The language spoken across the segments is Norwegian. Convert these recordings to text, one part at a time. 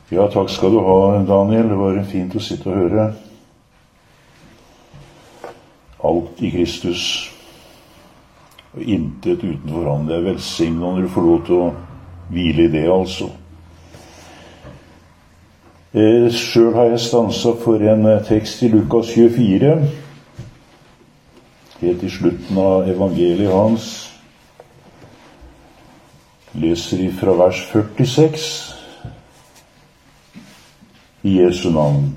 Ja, takk skal du ha, Daniel. Det var fint å sitte og høre. Alt i Kristus, og intet utenfor ham. Det er velsignet når du får lov til å hvile i det, altså. Selv har jeg stanset for en tekst i Lukas 24, helt i slutten av evangeliet hans. Leser fra vers 46 i Jesu navn.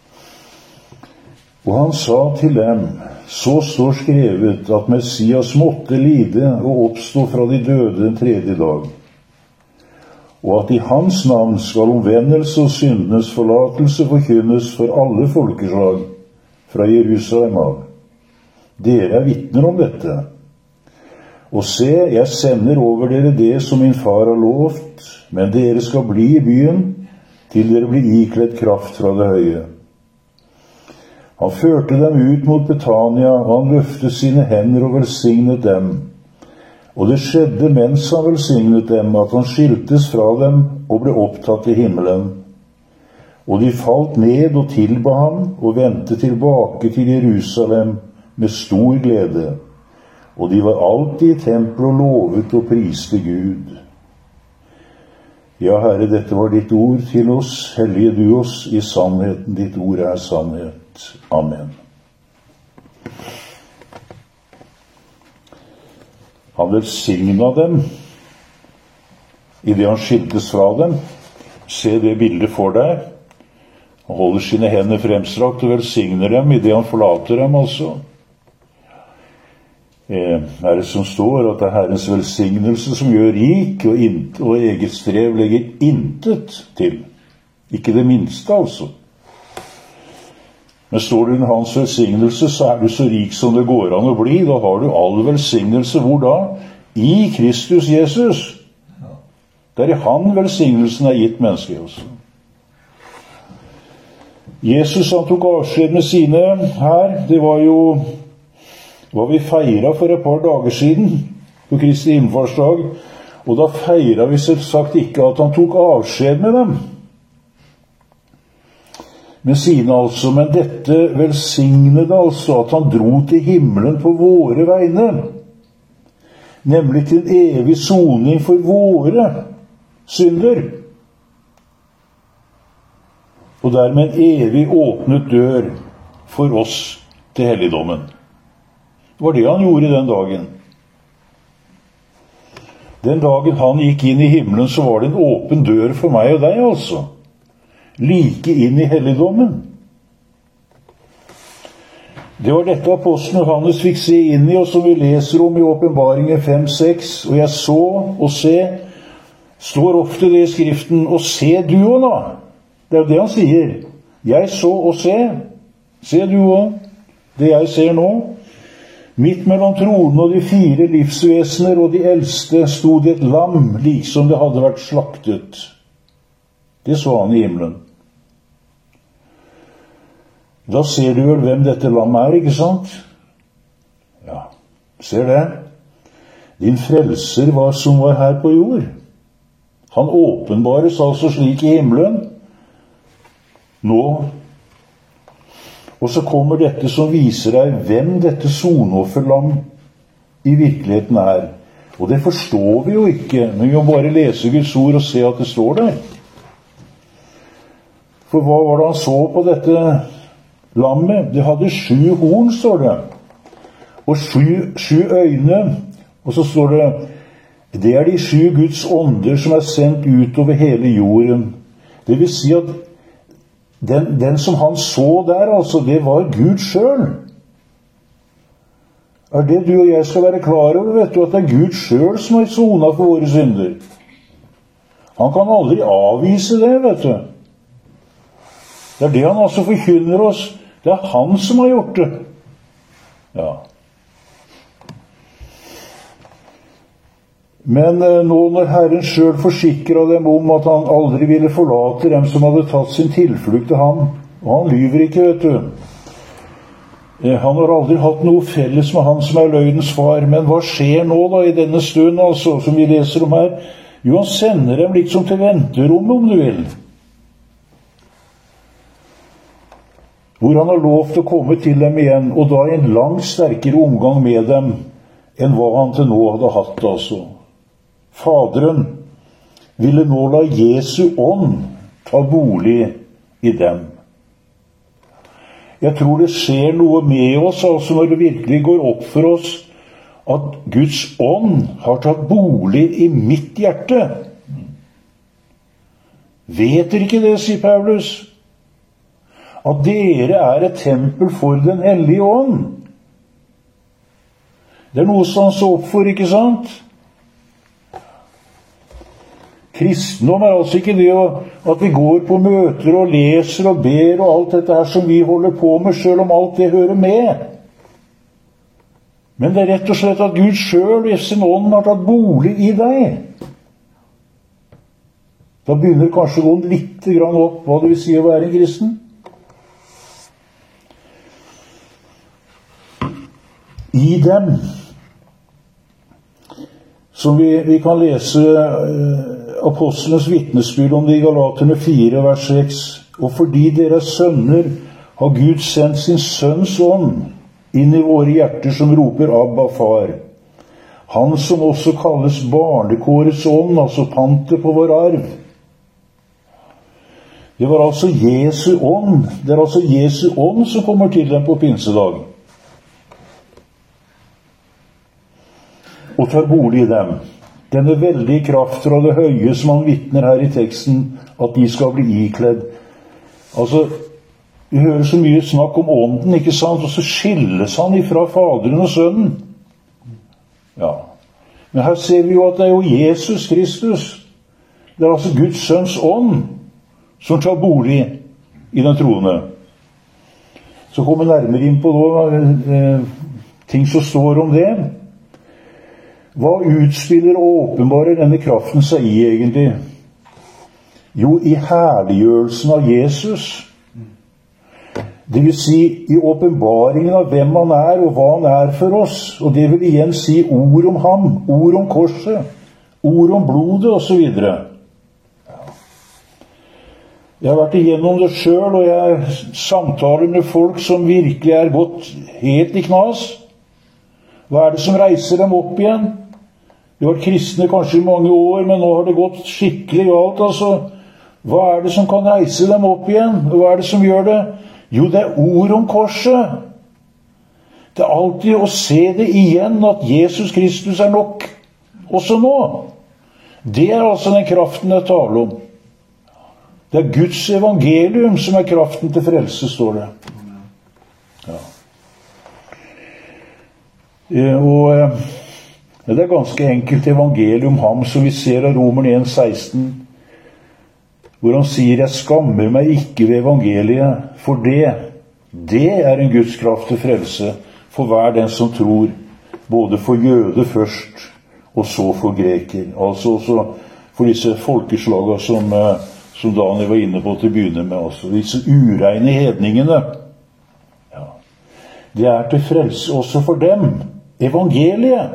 Og han sa til dem, så står skrevet at Messias måtte lide og oppstå fra de døde den tredje dag, og at i hans navn skal omvendelse og syndenes forlatelse forkynnes for alle folkeslag fra Jerusalem av. Dere er vitner om dette. Og se, jeg sender over dere det som min far har lovt, men dere skal bli i byen til dere blir ikledd kraft fra det høye. Han førte dem ut mot Betania, og han løftet sine hender og velsignet dem. Og det skjedde mens han velsignet dem, at han skiltes fra dem og ble opptatt til himmelen. Og de falt ned og tilba ham, og vendte tilbake til Jerusalem med stor glede. Og de var alltid i tempelet og lovet og priste Gud. Ja, Herre, dette var ditt ord til oss. Hellige du oss i sannheten. Ditt ord er sannhet. Amen. Han velsignet dem i det han skiltes fra dem. Se det bildet for deg. Han holder sine hender fremstrakt og velsigner dem i det han forlater dem, altså. Er det som står at det er Herrens velsignelse som gjør rik, og eget strev legger intet til. Ikke det minste, altså. Men står det under hans velsignelse, så er du så rik som det går an å bli. Da har du all velsignelse. Hvor da? I Kristus Jesus. Det er i han velsignelsen er gitt mennesket også. Jesus, han tok avskjed med sine her. Det var jo hva vi feiret for et par dager siden, på Kristi himmelfartsdag, og da feiret vi selvsagt ikke at han tok avskjed med dem. Med sine altså, men dette velsignede altså at han dro til himmelen på våre vegne, nemlig til evig soning for våre synder, og dermed en evig åpnet dør for oss til helligdommen. Det var det han gjorde den dagen. Den dagen han gikk inn i himmelen, så var det en åpen dør for meg og deg, altså. Like inn i helligdommen. Det var dette apostelen Johannes fikk se inn i, og som vi leser om i Åpenbaringen 5-6. Og jeg så og se, står ofte det i Skriften, og se du også da. Det er jo det han sier. Jeg så og se du også, det jeg ser nå. Midt mellom tronen og de 4 livsvesener og de eldste stod et lam, liksom det hadde vært slaktet. Det så han i himmelen. Da ser du vel hvem dette lammet er, ikke sant? Ja, ser det. Din frelser som var her på jord. Han åpenbares altså slik i himmelen. Nå. Og så kommer dette som viser deg hvem dette sonofferlam i virkeligheten er. Og det forstår vi jo ikke, men vi må bare lese Guds ord og se at det står der. For hva var det han så på dette lammet? Det hadde 7 horn, står det. Og 7 øyne. Og så står det, det er de 7 Guds ånder som er sendt ut over hele jorden. Det vil si at den som han så der, altså, det var Gud selv. Er det du og jeg skal være klar over, vet du, at det er Gud selv som har sonet for våre synder? Han kan aldri avvise det, vet du. Det er det han altså forkynner oss. Det er han som har gjort det. Ja. Men nå når Herren selv forsikret dem om at han aldri ville forlate dem som hadde tatt sin tilflukt til ham, og han lyver ikke, vet du. Han har aldri hatt noe felles med han som er løgnens far, men hva skjer nå da i denne stund, altså, som vi leser om her? Jo, han sender dem liksom til venterommet, om du vil. hvor han har lov til å komme til dem igjen, og da i en langt sterkere omgang med dem enn hva han til nå hadde hatt, altså. Faderen ville nå la Jesu ånd ta bolig i dem. Jeg tror det skjer noe med oss, altså når det virkelig går opp for oss at Guds ånd har tatt bolig i mitt hjerte. Vet dere ikke det, sier Paulus? At dere er et tempel for den hellige ånd. Det er noe som han så opp for, ikke sant? Kristendom er altså ikke det at vi går på møter og leser og ber og alt dette her som vi holder på med, selv om alt det hører med. Men det er rett og slett at Gud selv i sin ånd har tatt bolig i deg. Da begynner kanskje å gå litt grann opp hva det vil si å være en kristen. I dem, som vi kan lese apostlenes vitnesbyrd om det i Galaterne 4, vers 6. Og fordi dere er sønner, har Gud sendt sin sønns ånd inn i våre hjerter som roper Abba, far. Han som også kalles barnekårets ånd, altså pantet på vår arv. Det var altså Jesu ånd. Det er altså Jesu ånd som kommer til dem på pinsedag. Og tar bolig i dem. Denne veldige kraft fra det høye som han vitner her i teksten, at de skal bli ikledd. Altså, vi hører så mye snakk om ånden, ikke sant? Og så skilles han ifra Faderen og Sønnen. Ja. Men her ser vi jo at det er jo Jesus Kristus. Det er altså Guds sønns ånd som tar bolig i den troende. Så kommer vi nærmere inn på ting som står om det. Hva utspiller og åpenbarer denne kraften seg i egentlig? Jo, i herliggjørelsen av Jesus. Det vil si i åpenbaringen av hvem han er og hva han er for oss. Og det vil igjen si ord om ham, ord om korset, ord om blodet og så videre. Jeg har vært igjennom det selv, og jeg samtaler med folk som virkelig er gått helt i knas. Hva er det som reiser dem opp igjen? De har vært kristne kanskje i mange år, men nå har det gått skikkelig galt, altså. Hva er det som kan reise dem opp igjen? Hva er det som gjør det? Jo, det er ord om korset. Det er alltid å se det igjen, at Jesus Kristus er nok, også nå. Det er altså den kraften jeg taler om. Det er Guds evangelium som er kraften til frelse, står det. Ja. Det er ganske enkelt evangelium ham, som vi ser av Romerne 1,16, hvor han sier, jeg skammer meg ikke ved evangeliet, for det er en Guds kraft til frelse, for hver den som tror, både for jøde først, og så for greker. Altså også for disse folkeslagene som Daniel var inne på til å begynne med, altså disse ureine hedningene. Ja. Det er til frelse også for dem, evangeliet.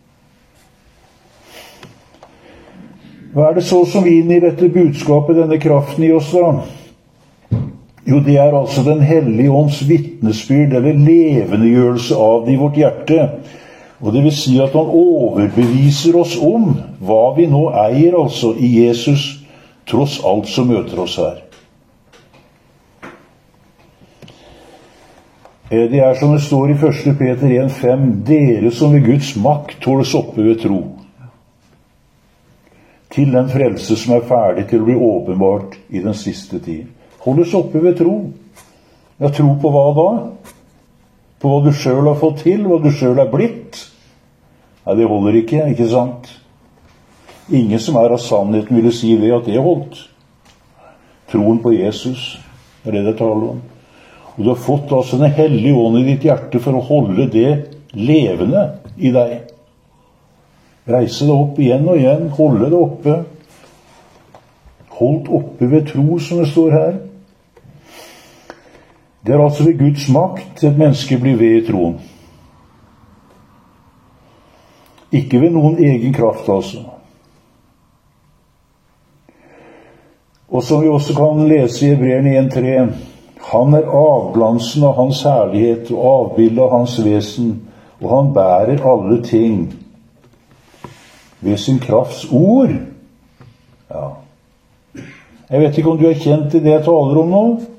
Hva er det så som vi inn i dette budskapet, denne kraften i oss da? Jo, det er altså den hellige ånds vitnesbyrd, eller levendegjørelse av det i vårt hjerte. Og det vil si at han overbeviser oss om hva vi nå eier, altså i Jesus, tross alt som møter oss her. Det er som det står i 1. Peter 1,5, dere som ved Guds makt holdes oppe ved tro, til den frelse som er ferdig til å bli åpenbart i den siste tid. Holdes oppe ved tro. Ja, tro på hva da? På hva du selv har fått til, hva du selv er blitt? Nei, det holder ikke, ikke sant? Ingen som er av sannheten ville si det, at det holdt. Troen på Jesus, er det det taler om. Og du har fått altså den hellige ånd i ditt hjerte for å holde det levende i deg. Reise det opp igjen og igjen, holde det oppe. Holdt oppe ved tro, som det står her. Det er altså ved Guds makt et menneske blir ved i troen. Ikke ved noen egen kraft, altså. Og som vi også kan lese i Hebreerne 1,3, Han er avglansen av hans herlighet og avbildet av hans vesen, og han bærer alle ting ved sin krafts ord. Ja. Jeg vet ikke om du er kjent i det jeg taler om nå.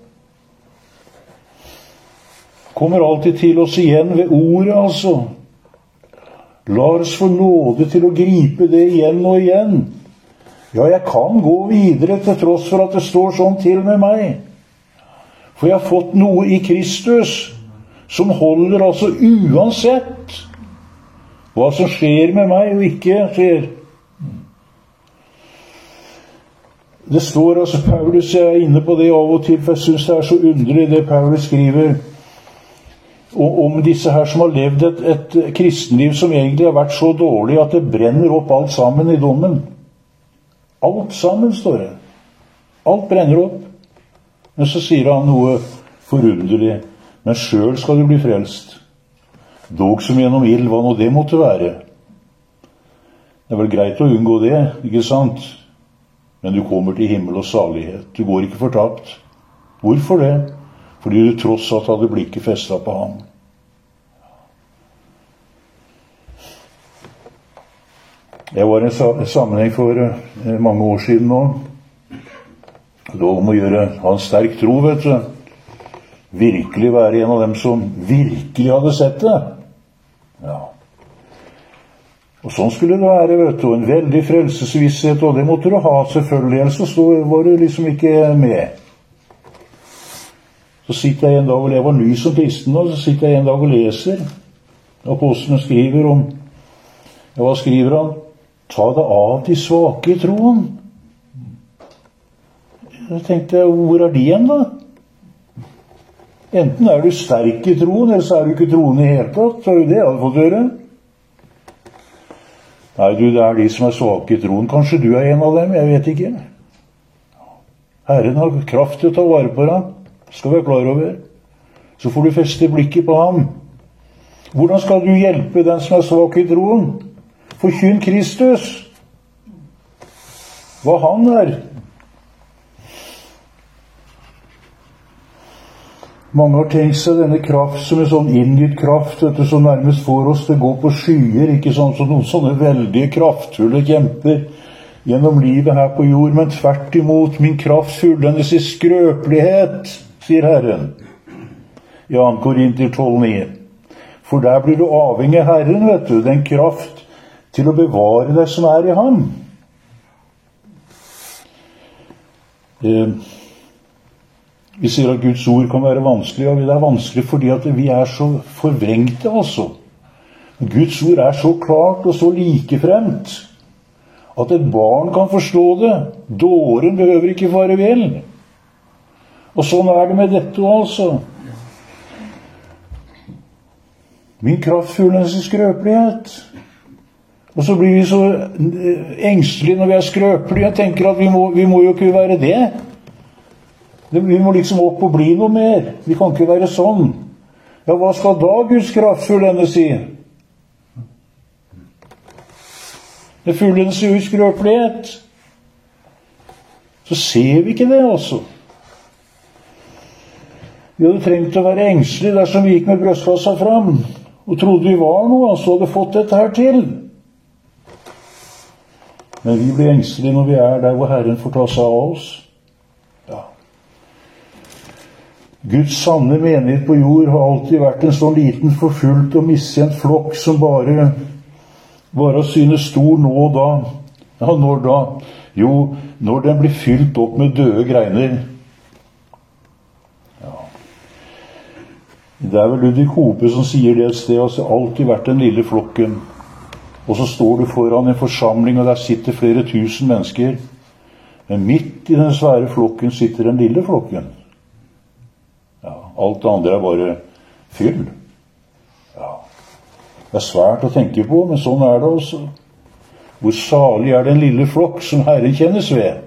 Kommer alltid til oss igjen ved ordet, altså. La oss få nåde til å gripe det igjen og igjen. Ja, jeg kan gå videre til tross for at det står sånn til med meg. For jeg har fått noe i Kristus som holder altså uansett hva som skjer med meg og ikke skjer. Det står altså, Paulus, jeg er inne på det av og til, for jeg synes det er så underlig det Paulus skriver om disse her som har levd et kristenliv som egentlig har vært så dårlig at det brenner opp alt sammen i dommen. Alt sammen, står det. Alt brenner opp. Men så sier han noe forunderlig. Men selv skal du bli frelst. Dog som gjennom ild, hva nå det måtte være. Det er vel greit å unngå det, ikke sant? Men du kommer til himmel og salighet. Du går ikke fortapt. Hvorfor det? Fordi du tross alt hadde blikket festet på ham. Jeg var i en sammenheng for mange år siden nå. Det var om å ha en sterk tro, vet du. Virkelig være en av dem som virkelig hadde sett det. Ja. Og sånn skulle det være, vet du. En veldig frelsesvisshet, og det måtte du ha selvfølgelig, ellers så var du liksom ikke med. Så sitter jeg en dag, og jeg var ny som kristen, og så sitter jeg en dag og leser. Apostelen skriver om, ja, hva skriver han? Ta deg av de svake i troen. Jeg tenkte, hvor er de igjen da? Enten er du sterk i troen, eller så er du ikke troen i hele tatt. Så er jo det jeg hadde fått høre. Nei, du, det er de som er svake i troen. Kanskje du er en av dem, jeg vet ikke. Herren har kraft til å ta vare på deg. Skal være klar over. Så får du feste blikket på ham. Hvordan skal du hjelpe den som er svak i troen? Forkynn Kristus. Hva han er. Mange har tenkt seg denne kraft som en sånn inngitt kraft, vet du, som nærmest får oss til å gå på skyer, ikke sånn som noen sånne veldige kraftfulle kjemper gjennom livet her på jord, men tvert imot, min kraft fullendes i skrøpelighet, sier Herren. I 2. Korinter 12,9. For der blir du avhengig av Herren, vet du, den kraft til å bevare det som er i ham. Vi sier at Guds ord kan være vanskelig, og det er vanskelig fordi at vi er så forvrengte, altså. Guds ord er så klart og så likefremt at et barn kan forstå det. Dåren behøver ikke fare vel. Og sånn er det med dette, altså. Min kraft fullendes i skrøpelighet. Og så blir vi så engstelige når vi er skrøpelige og tenker at vi må jo ikke være det. Vi må liksom opp og bli noe mer. Vi kan ikke være sånn. Ja, hva skal da Guds kraft fullendes i? Det fullendes i skrøpelighet. Så ser vi ikke det, altså. Vi hadde trengt å være engstelige dersom vi gikk med brystkassa fram og trodde vi var noe, altså hadde fått dette her til. Men vi blir engstelige når vi er der hvor Herren får ta seg av oss. Ja. Guds sanne menighet på jord har alltid vært en sånn liten forfulgt og miskjent flokk som bare synes stor nå og da. Ja, når da? Jo, når den blir fylt opp med døde greiner. Ja. Det er vel Ludvig Hope som sier det et sted, altså alltid vært den lille flokken. Og så står du foran en forsamling, og der sitter flere tusen mennesker. Men midt i den svære flokken sitter den lille flokken. Ja, alt det andre er bare fyll. Ja. Det er svært å tenke på, men sånn er det også. Hvor salig er den lille flokk som Herren kjennes ved.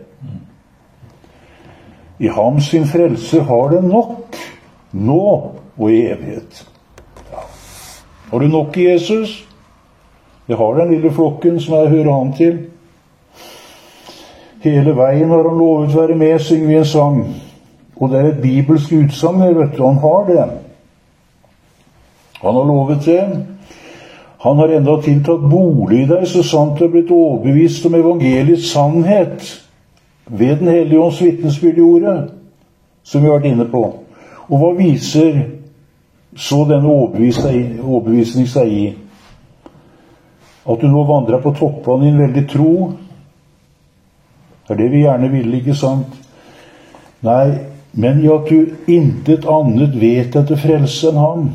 I ham sin frelse har den nok, nå og i evighet. Ja. Har du nok i Jesus? Det har den lille flokken som jeg hører han til. Hele veien har han lovet være med, synger vi en sang. Og det et bibelsk utsagn, vet du, han har det. Han har lovet det. Han har enda tiltatt bolig i deg, så sant du har blitt overbevist om evangeliets sannhet ved den hellige ånds vitnesbyrd i ordet, som vi har vært inne på. Og hva viser så denne overbevisning seg i? At du nå vandrer på toppene i en veldig tro. Det er det vi gjerne vil, ikke sant? Nei, men i at du intet annet vet etter frelse enn ham.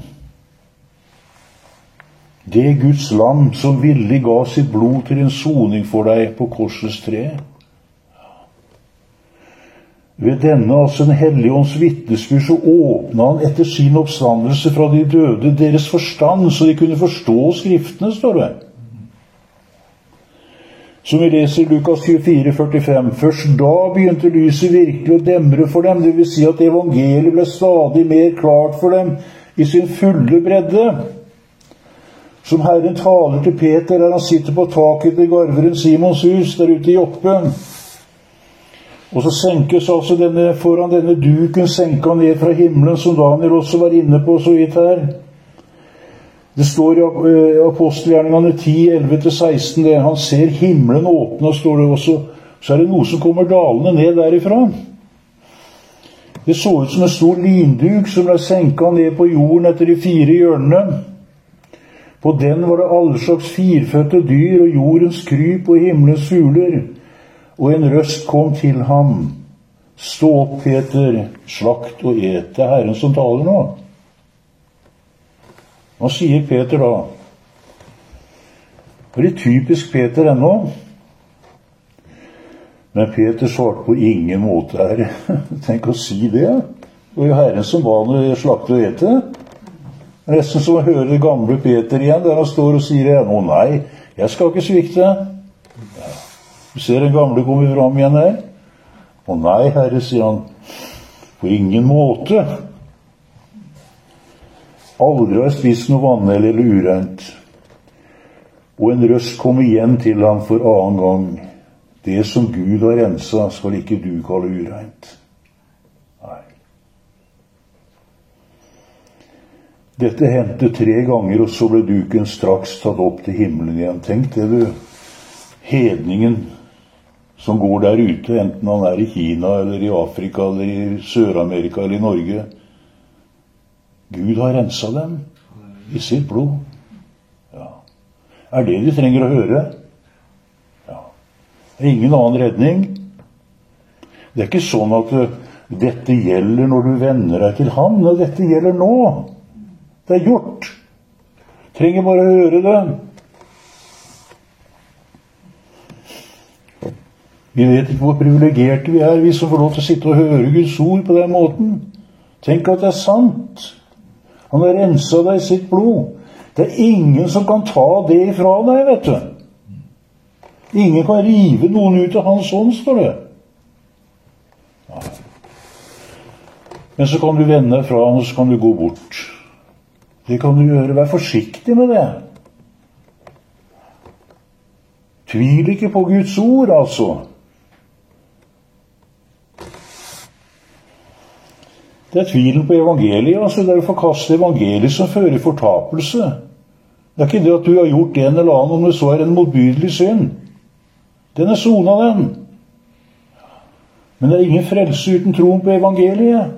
Det Guds lam som villig ga sitt blod til en soning for deg på korsets tre. Ved denne, altså den hellige ånds vitnesbyrd, så åpnet han etter sin oppstandelse fra de døde deres forstand, så de kunne forstå skriftene, står det. Som vi leser i Lukas 24:45. Først da begynte lyset virkelig å demre for dem, det vil si at evangeliet ble stadig mer klart for dem i sin fulle bredde. Som Herren taler til Peter der han sitter på taket til garveren Simons hus, der ute i Joppe. Og så senkes altså foran denne duken, senker han ned fra himmelen, som Daniel også var inne på så vidt her. Det står i apostelgjerningene 10:11-16, det. Han ser himmelen åpne, og står det også. Så er det noe som kommer dalende ned derifra. Det så ut som en stor linduk som ble senket ned på jorden etter de 4 hjørnene. På den var det alle slags firfødte dyr og jordens kryp og himmelens fugler. Og en røst kom til ham. Stå opp, Peter, slakt og et. Det er Herren som taler nå. Hva sier Peter da? Det er litt typisk Peter ennå. Men Peter svarte på ingen måte her. Tenk å si det. Det var jo Herren som ba han slakte og ete. Nesten som å høre det gamle Peter igjen, der han står og sier igjen, å nei, jeg skal ikke svikte. Ja. Du ser den gamle komme fram igjen her. Å nei, Herre, sier han, på ingen måte. Aldri har jeg spist noe vannhell eller ureint. Og en røst kom igjen til ham for annen gang. Det som Gud har renset, skal ikke du kalle ureint. Nei. Dette hendte 3 ganger, og så ble duken straks tatt opp til himmelen igjen. Tenk det, du. Hedningen som går der ute, enten han er i Kina, eller i Afrika, eller i Sør-Amerika, eller i Norge. Gud har renset dem i sitt blod. Ja. Er det de trenger å høre? Ja. Det er ingen annen redning. Det er ikke sånn at dette gjelder når du vender deg til ham. Når dette gjelder nå. Det er gjort. Trenger bare å høre det. Vi vet ikke hvor privilegerte vi er, vi som får lov til å sitte og høre Guds ord på den måten. Tenk at det er sant. Han har renset deg i sitt blod. Det er ingen som kan ta det ifra deg, vet du. Ingen kan rive noen ut av hans ånd, står det. Ja. Men så kan du vende deg fra han, og så kan du gå bort. Det kan du gjøre. Vær forsiktig med det. Tvil ikke på Guds ord, altså. Det er tvilen på evangeliet, altså det er å forkaste evangeliet som fører fortapelse. Det er ikke det at du har gjort en eller annen, om det så er en motbydelig synd. Den er sonet, den. Men det er ingen frelse uten troen på evangeliet.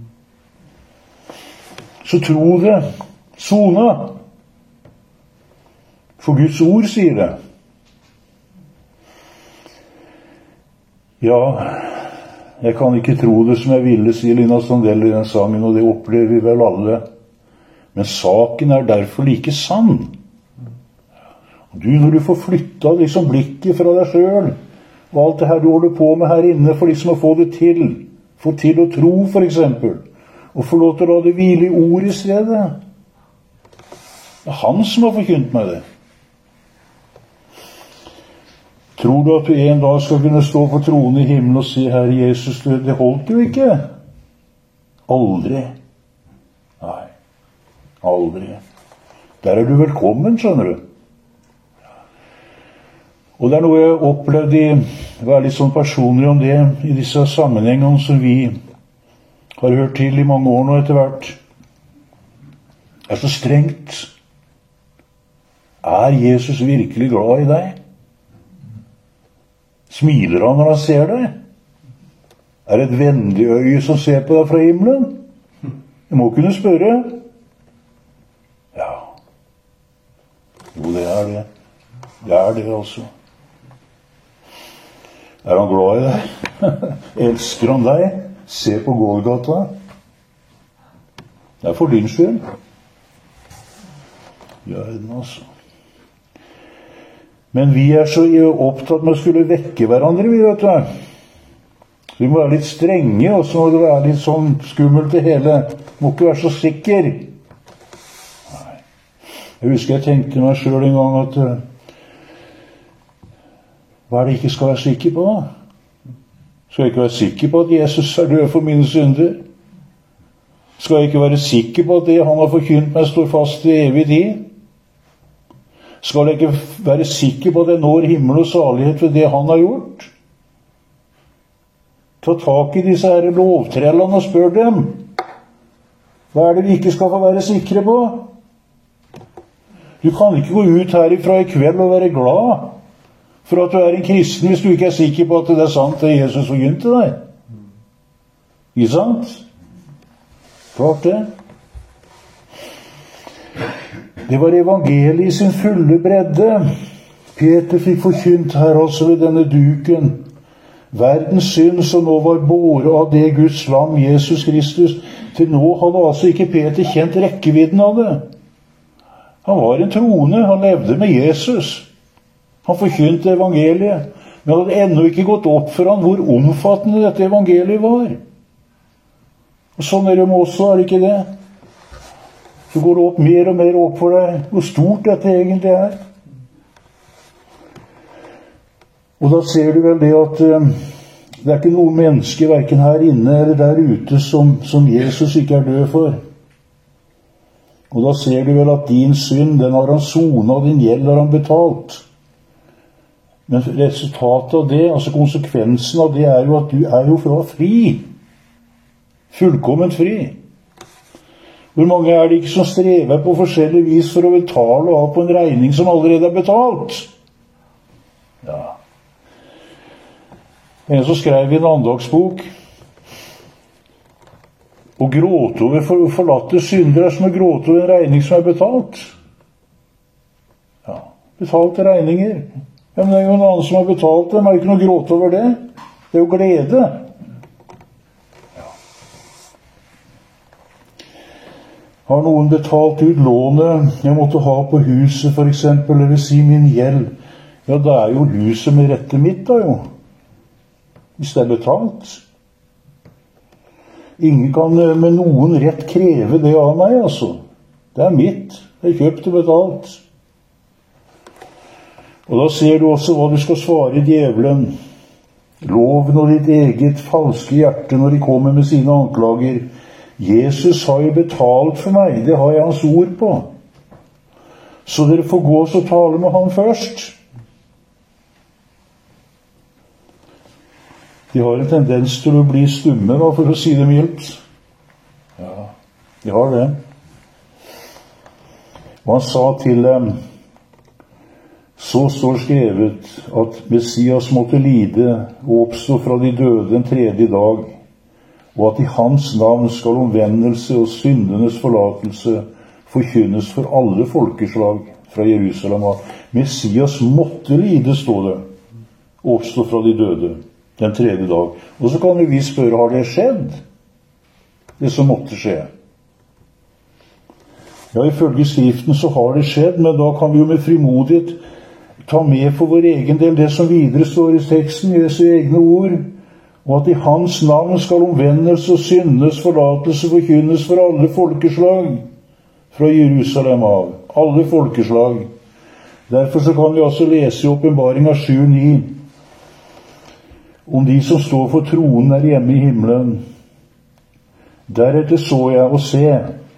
Så tro det. Sonet. For Guds ord sier det. Ja, jeg kan ikke tro det som jeg ville, sier Lina Sandell i den sangen, og det opplever vi vel alle. Men saken er derfor like sann. Og du, når du får flyttet liksom blikket fra deg selv, og alt det her du holder på med her inne, for liksom å få det til, få til å tro for eksempel, og få lov til å la det hvile i ord i stedet. Det er han som har forkynt meg det. Tror du at du en dag skal kunne stå på tronen i himmelen og si, Herre Jesus, det holdt jo ikke? Aldri. Nei, aldri. Der er du velkommen, skjønner du. Og det er noe jeg opplevde å være litt sånn personlig om det, i disse sammenhengene som vi har hørt til i mange år nå etter hvert. Det er så strengt. Er Jesus virkelig glad i deg? Smiler han når han ser deg? Er det et vennlig øye som ser på deg fra himmelen? Jeg må kunne spørre. Ja. Jo, det er det. Det er det, altså. Er han glad i deg? Elsker han deg? Se på Golgata. Det er for din skyld. Ja, altså. Men vi er så opptatt med å skulle vekke hverandre, vi vet du. Vi må være litt strenge, og så må det være litt sånn skummelt det hele. Må ikke være så sikker. Nei. Jeg husker jeg tenkte meg selv en gang at hva er det jeg ikke skal være sikker på da? Skal jeg ikke være sikker på at Jesus er død for mine synder? Skal jeg ikke være sikker på at det han har forkynt meg står fast i evig tid? Skal jeg ikke være sikker på at jeg når himmel og salighet ved det han har gjort? Ta tak i disse her lovtrellene og spør dem. Hva er det vi ikke skal få være sikre på? Du kan ikke gå ut herifra i kveld og være glad for at du er en kristen hvis du ikke er sikker på at det er sant det Jesus forkynte deg. Ikke sant? Klart det. Det var evangeliet i sin fulle bredde. Peter fikk forkynt her altså ved denne duken. Verdens synd som nå var båret av det Guds lam, Jesus Kristus. Til nå hadde altså ikke Peter kjent rekkevidden av det. Han var en troende, han levde med Jesus. Han forkynte evangeliet, men det hadde ennå ikke gått opp for han hvor omfattende dette evangeliet var. Og sånn er det med oss, er det ikke det? Så går det opp mer og mer opp for deg hvor stort dette egentlig er. Og da ser du vel det at det er ikke noe menneske hverken her inne eller der ute som Jesus ikke er død for. Og da ser du vel at din synd, den har han sonet, og din gjeld har han betalt. Men resultatet av det, altså konsekvensen av det, er jo at du er jo fra fri. Fullkomment fri. Hvor mange er det ikke som strever på forskjellig vis for å betale av på en regning som allerede er betalt? Ja. En som skrev i en andagsbok, å gråte over forlatte synder er som å gråte over en regning som er betalt. Ja, betalte regninger. Ja, men det er jo en annen som har betalt dem. Er det ikke noe gråte over det? Det er jo glede. Ja. Har noen betalt ut lånet jeg måtte ha på huset, for eksempel, eller si min gjeld? Ja, da er jo huset med rette mitt, da jo. Hvis det er betalt. Ingen kan med noen rett kreve det av meg, altså. Det er mitt. Det er kjøpt og betalt. Og da ser du også hva du skal svare djevelen. Loven og ditt eget falske hjerte når de kommer med sine anklager. Jesus har jo betalt for meg, det har jeg hans ord på. Så dere får gå og tale med ham først. De har en tendens til å bli stumme, da, for å si det mildt. Ja, de har det. Og han sa til dem, så står skrevet at Messias måtte lide og oppstå fra de døde den tredje dag, og at i hans navn skal omvendelse og syndenes forlatelse forkynnes for alle folkeslag fra Jerusalem. Messias måtte lide, står det, og oppstå fra de døde den tredje dag. Og så kan vi spørre, har det skjedd? Det som måtte skje. Ja, ifølge Skriften så har det skjedd, men da kan vi jo med frimodighet ta med for vår egen del det som videre står i teksten, Jesu egne ord, og at i hans navn skal omvendelse og syndenes forlatelse forkynnes for alle folkeslag fra Jerusalem av. Alle folkeslag. Derfor så kan vi også lese i Åpenbaringen 7:9 om de som står for tronen er hjemme i himmelen. Deretter så jeg og se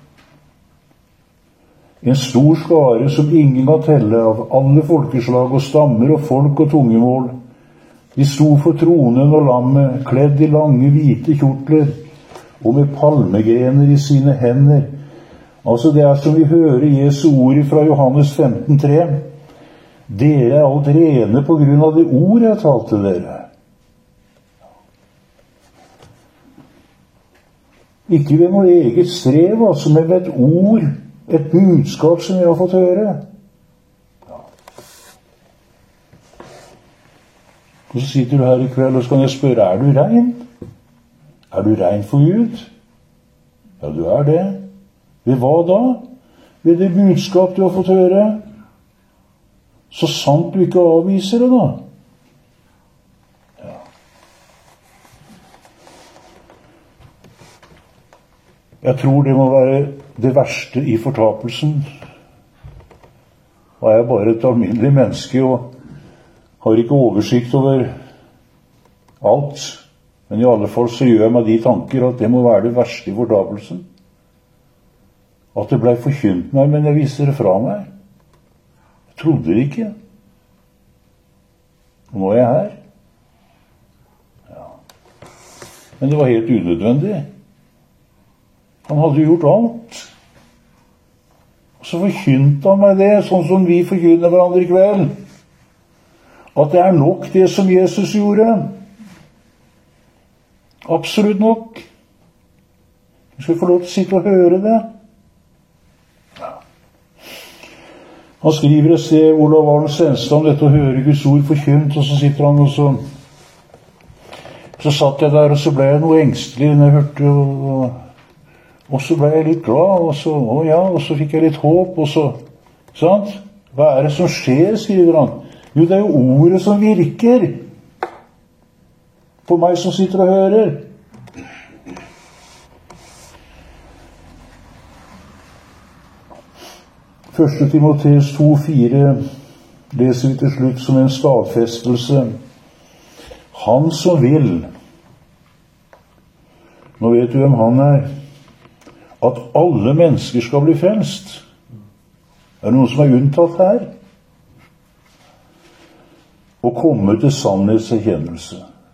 en stor skare som ingen kan telle, av alle folkeslag og stammer og folk og tungemål. De sto for tronen og lammet, kledd i lange hvite kjortler, og med palmegrener i sine hender. Altså det som vi hører Jesu ord fra Johannes 15,3. Dere alt rene på grunn av det ord jeg talte dere. Ikke ved noe eget strev, altså, men ved et ord, et budskap som vi har fått høre. Og så sitter du her i kveld, og så kan jeg spørre, er du rein? Er du rein for Gud? Ja, du er det. Ved hva da? Ved det budskap du har fått høre. Så sant du ikke avviser det, da. Ja. Jeg tror det må være det verste i fortapelsen. Og jeg er bare et alminnelig menneske og har ikke oversikt over alt. Men i alle fall så gjør jeg meg de tanker at det må være det verste i fortapelsen. At det ble forkynt meg, men jeg viser det fra meg. Jeg trodde det ikke. Og nå er jeg her. Ja. Men det var helt unødvendig. Han hadde gjort alt. Og så forkynte han meg det, sånn som vi forkynner hverandre i kveld. At det er nok det som Jesus gjorde. Absolutt nok. Du skal få lov til å sitte og høre det. Ja. Han skriver et sted, Olav Arne Svenstad, om dette å høre Guds ord forkynt, og så sitter han og så satt jeg der, og så ble jeg noe engstelig når jeg hørte, og så ble jeg litt glad, og så fikk jeg litt håp, og så, sant? Hva er det som skjer, skriver han. Jo, det er jo ordet som virker på meg som sitter og hører. Første Timoteus 2,4 leser vi til slutt som en stadfestelse. Han som vil, nå vet du hvem han er, at alle mennesker skal bli frelst. Er det noen som er unntatt her? Og komme til sannhetserkjennelse.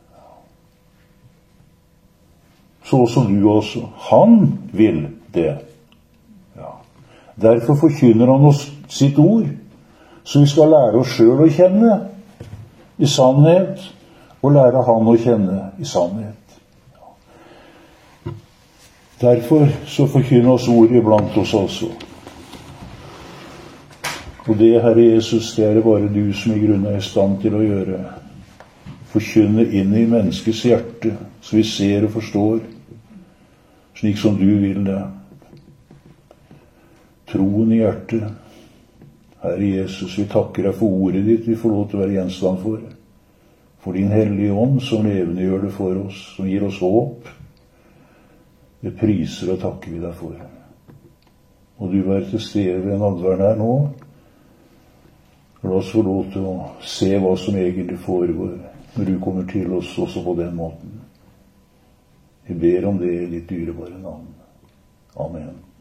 Så også du også. Han vil det. Ja. Derfor forkynner han oss sitt ord, så vi skal lære oss selv å kjenne i sannhet, og lære han å kjenne i sannhet. Ja. Derfor så forkynner oss ord iblant oss også. Og det, Herre Jesus, det er det bare du som i grunnen er i stand til å gjøre. Forkynne inn i menneskets hjerte, så vi ser og forstår, slik som du vil det. Troen i hjertet. Herre Jesus, vi takker deg for ordet ditt, vi får lov til å være gjenstand for det. For din hellige ånd som levende gjør det for oss, som gir oss håp. Det priser og takker vi deg for. Og du være til stede ved nadværen her nå. La oss få lov til å se hva som egentlig foregår når du kommer til oss også på den måten. Vi ber om det i ditt dyrebare navn. Amen.